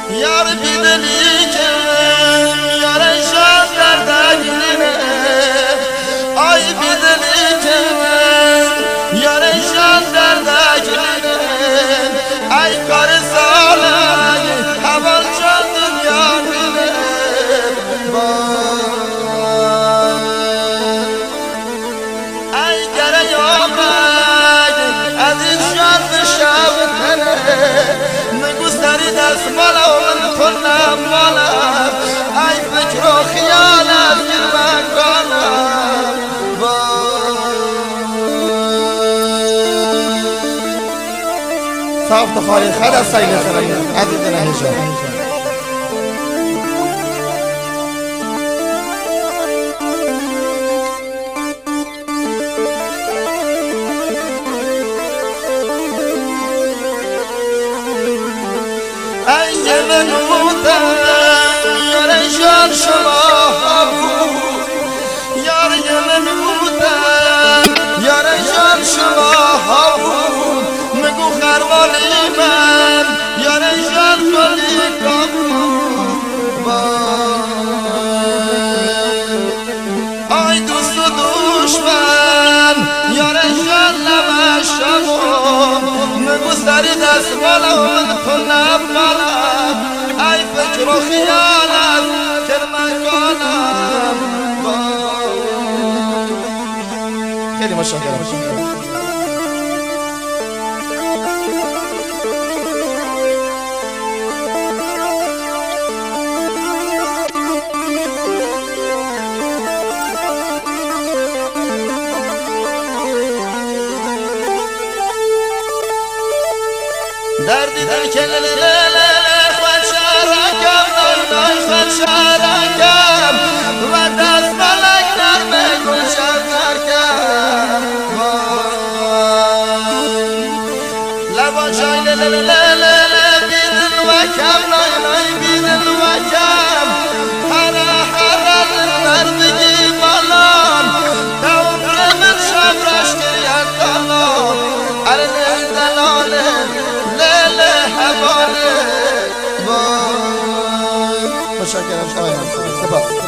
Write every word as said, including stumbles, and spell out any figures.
یار بیدلی که یارشان در دگینه آی بیدلی که یارشان در دگینه ای کار سالای حوال چون دنیا بینه ای گره یامرگ از این شان بشاو کنه نگو سری دست مالا و کنم مالا ای فکر و خیال از گرمه کنم ساخت خواهی خد از سیل خرایی عزیز نهیشان ای منوتم یارشان شما بود یار منوتم یارشان شما بود مگو خرمالی من یارشان کلی کام آی دوست و دشمن یارشان نمشم مگو سری دست مالم کنم مالم ای فکر و خیالم کرمه کنم خیلی مشکرم دردی در که لیلیلی خود شرکم نای خود شرکم و دست ملک نرمه گلشن ترکم لبا شای لیلیلی بیدن و کم نای نای بیدن و کم هره هره دلبر بگی مالان دوم رمت شب رشکی اکالان اره دلاله مشکرم آقای همسایه سپاس